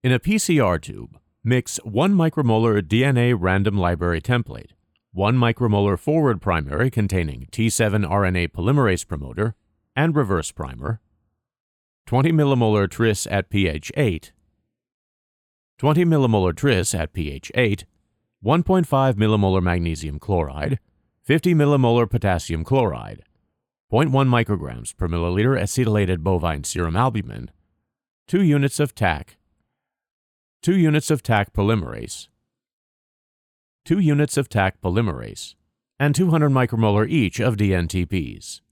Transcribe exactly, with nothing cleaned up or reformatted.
In a P C R tube, mix one micromolar D N A random library template, one micromolar forward primary containing T seven R N A polymerase promoter and reverse primer, twenty millimolar tris at pH eight, twenty millimolar tris at pH eight, one point five millimolar magnesium chloride, fifty millimolar potassium chloride, zero point one micrograms per milliliter acetylated bovine serum albumin, two units of T A C, two units of T A C polymerase, two units of T A C polymerase, and two hundred micromolar each of D N T Ps.